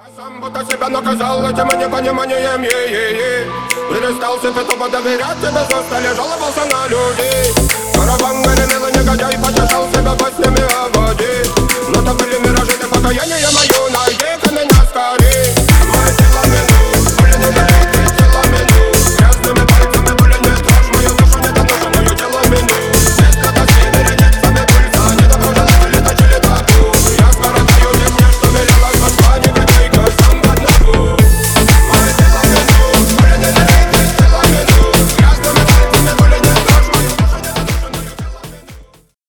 Сам будто себя наказал этим непониманием, перестал себе тупо доверять, тебе просто лежал, жаловался на людей. Караван гремел, и негодяй потешал.